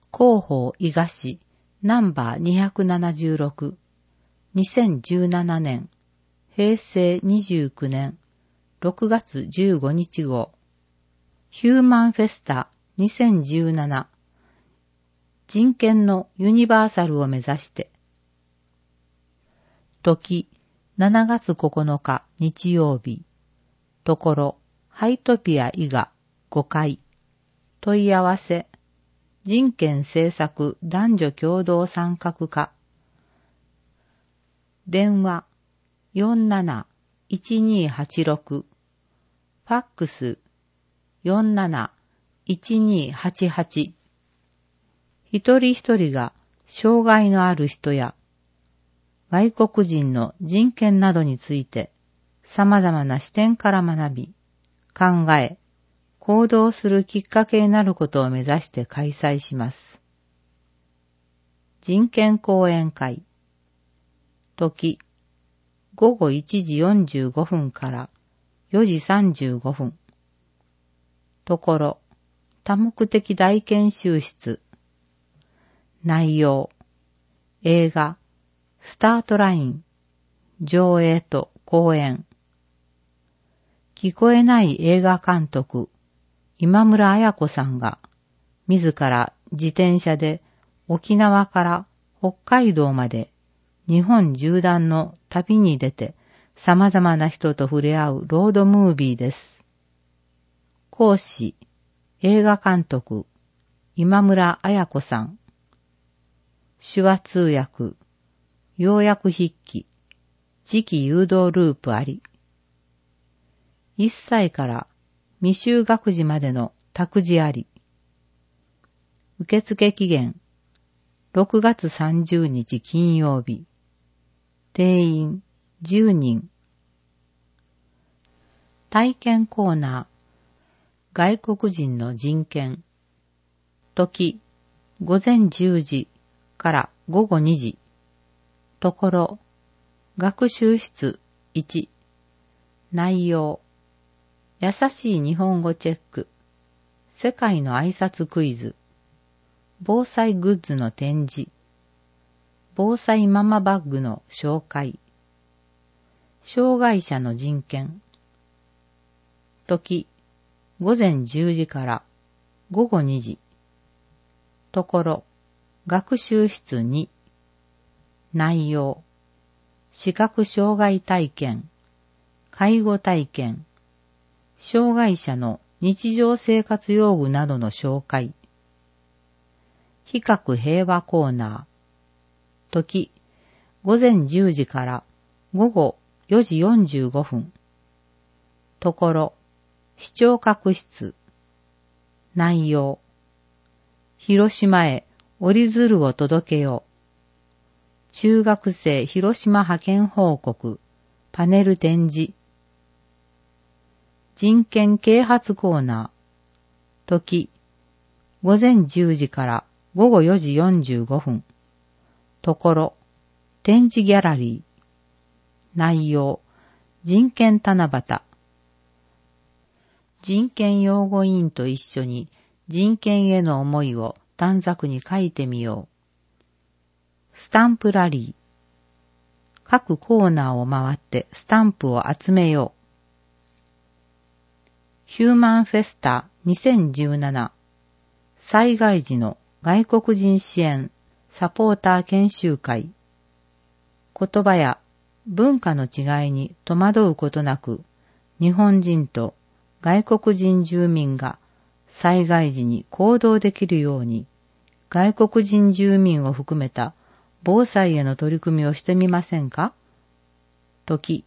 広報伊賀市ナンバー276 2017年平成29年6月15日号ヒューマンフェスタ2017人権のユニバーサルを目指して時7月9日日曜日ところハイトピア伊賀5階問い合わせ人権政策男女共同参画課電話47-1286ファックス47-1288一人一人が障害のある人や外国人の人権などについて様々な視点から学び、考え、行動するきっかけになることを目指して開催します。人権講演会時午後1時45分から4時35分ところ多目的大研修室内容映画スタートライン上映と講演聞こえない映画監督今村彩子さんが自ら自転車で沖縄から北海道まで日本縦断の旅に出て様々な人と触れ合うロードムービーです。講師映画監督今村彩子さん手話通訳要約筆記磁気誘導ループあり1歳から未就学児までの託児あり受付期限6月30日金曜日定員10人体験コーナー外国人の人権時午前10時から午後2時ところ学習室1内容優しい日本語チェック世界の挨拶クイズ防災グッズの展示防災ママバッグの紹介障害者の人権時午前10時から午後2時ところ学習室2内容視覚障害体験介護体験障害者の日常生活用具などの紹介比較平和コーナー時午前10時から午後4時45分ところ視聴覚室内容広島へ折り鶴を届けよう中学生広島派遣報告パネル展示人権啓発コーナー時午前10時から午後4時45分ところ展示ギャラリー内容人権七夕人権擁護委員と一緒に人権への思いを短冊に書いてみようスタンプラリー各コーナーを回ってスタンプを集めようヒューマンフェスタ2017災害時の外国人支援サポーター研修会言葉や文化の違いに戸惑うことなく日本人と外国人住民が災害時に行動できるように外国人住民を含めた防災への取り組みをしてみませんか時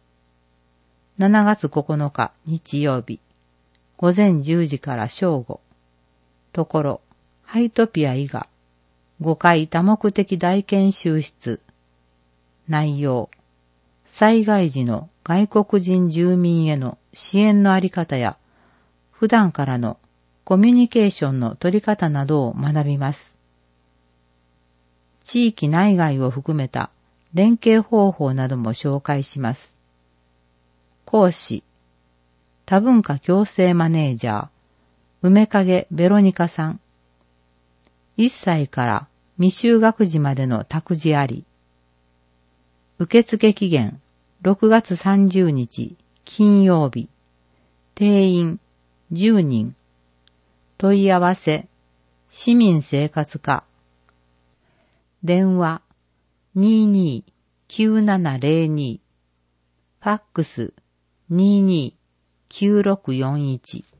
7月9日日曜日午前10時から正午ところハイトピア伊賀5階多目的大研修室内容災害時の外国人住民への支援のあり方や普段からのコミュニケーションの取り方などを学びます。地域内外を含めた連携方法なども紹介します。講師多文化共生マネージャー梅影ベロニカさん 1歳から未就学児までの託児あり。受付期限6月30日金曜日。定員10人。問い合わせ市民生活課。電話229702。ファックス229641。